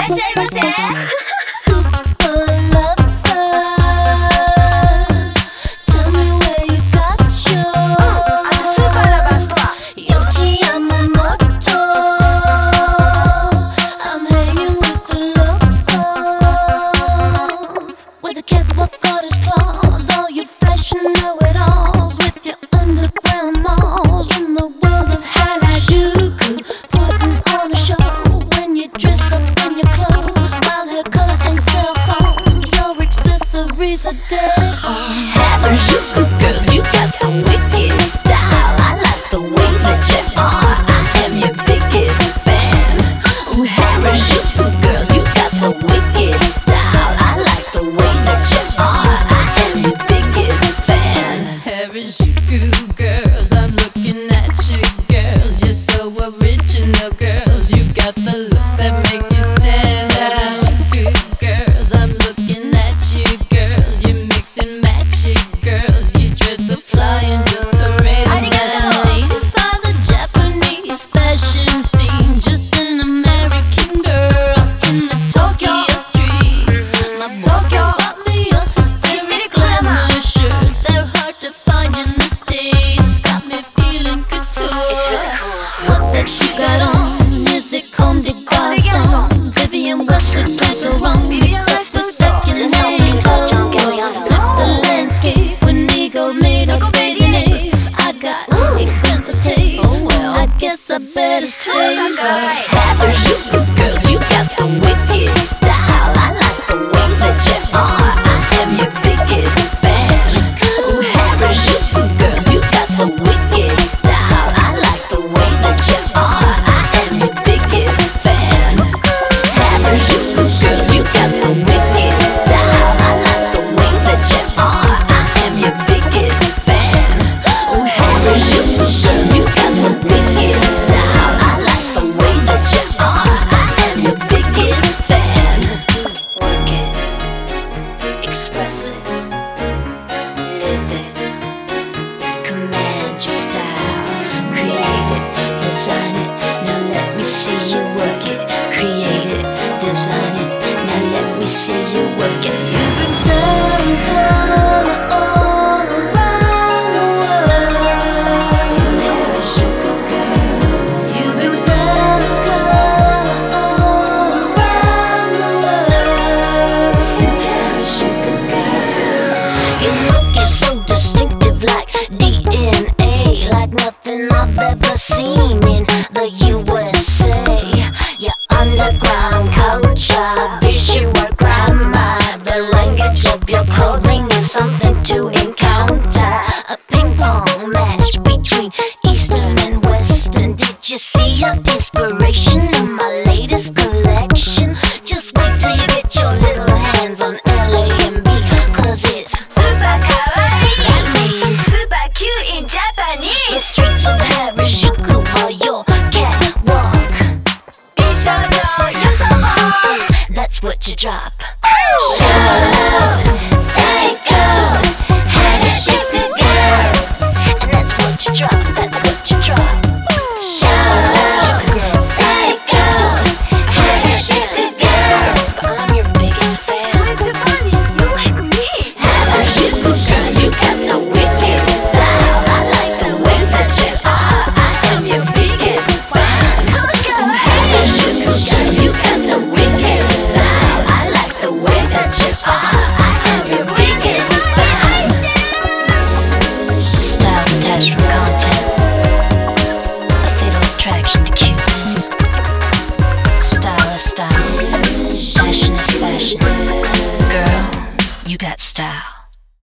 らっしゃいませ。 Harajuku girls, you got the wicked style. I like the way that you are. I am your biggest fan. Ooh, Harajuku girls, you got the wicked style. I like the way that you are. I am your biggest fan. Harajuku girls, I'm looking at you girls. You're so original girls. You got the look that makes you stand out. Harajuku girls, I'm looking at you girls. You mix and match it, girls. You dress so fly and just parade dominated by the Japanese fashion scene. Just an American girl in the Tokyo streets. My boyfriend bought me a hysteric glamour shirt. They're hard to find in the States. Got me feeling couture. It's really cool. What's that you got on? Is it Comme des Garçons? Vivienne Westwood, Macaron. Mixed up with second-hand clothes. Flip the landscape when Nigo made a baby. I got expensive taste. I guess I better say Harajuku girls, you got the wicked style. I like the way that you are. I am your biggest fan. Ooh, Harajuku girls, you got the wicked style. I like the way that you are. I am your biggest fan. Harajuku girls, you got the wicked style. I like the way that you are. I am your biggest fan. Ooh, Harajuku girls, you got the wicked style. I like the way that you are. I am your biggest fan. Work it, express it, live it, command your style, create it, design it. Now let me see you work it. Create it, design it. Now let me see you work it. You bring style and color all around the world. Harajuku girls, You bring style and color all around the world. Harajuku girls. Your look is so distinctive, like DNA, like nothing I've ever seen in the USA. Your underground culture, visual grammar, the language of your clothing is something to encounter. A ping pong match between Eastern and Western. Did you see your inspiration in my latest collection? Just wait till you get your little hands on LAMB, cause it's super kawaii. That means super cute in Japanese. The streets of Harajuku are your catwalk. That's what you drop. Shout, psycho, Harajuku girls. And that's what you drop, that's what you drop. Shout, psycho, Harajuku girls. I'm your biggest fan. Why is it funny? You like me. Harajuku girls, you got the wicked style. I like the way that you are. I am your biggest fan. Harajuku girls, you got the wicked style. I like the way that you are. I am your biggest fan. Style attached